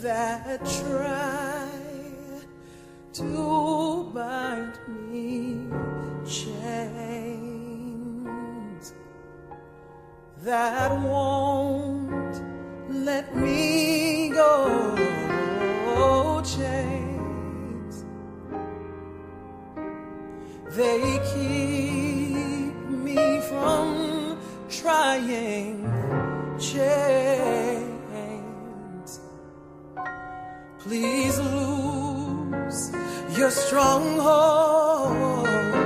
that try to bind me, chains that won't let me go, chains they keep me from trying, chains please lose your stronghold,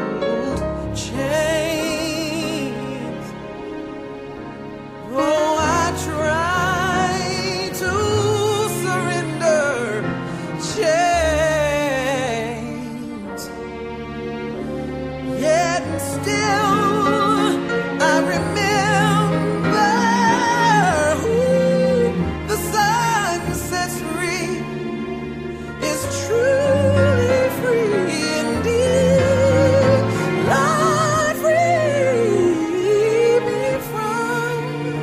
chains. Oh, I try to surrender, chains, yet still I remember who the sun sets free is truly free indeed. Lord, free me from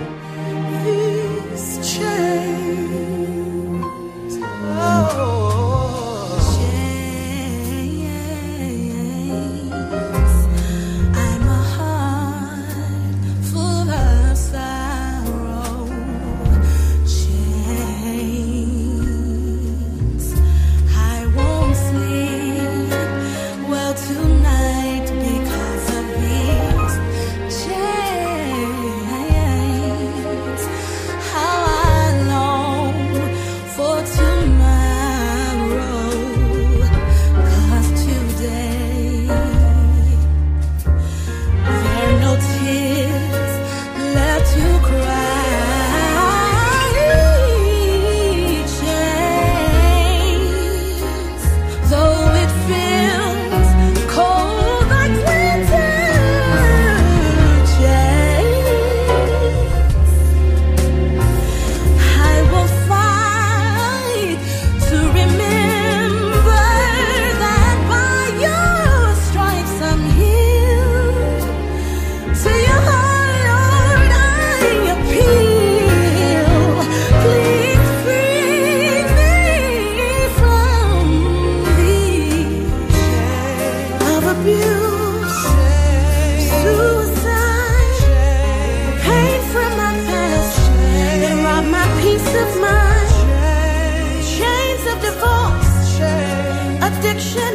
these chains. Oh, chains. I'm a heart full of sorrow. Chains. I won't sleep well tonight because of these chains. How I long for tomorrow, 'cause today there are no tears left to cry. Chains, though it feels cold like winter. Chains, I will fight to remember that by your stripes I'm healed. To your heart, Lord, I appeal. Please free me from these of abuse, suicide, pain from my past, and rob my peace of mind. Chains of divorce, addiction,